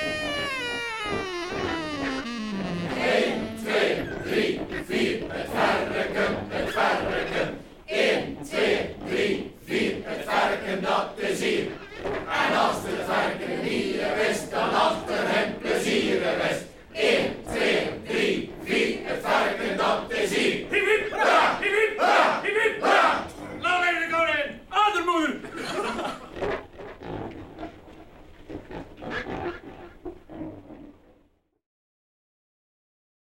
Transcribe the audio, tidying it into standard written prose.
1, 2, 3, 4, het varken, het varken. 1, 2, 3, 4, het varken dat is hier.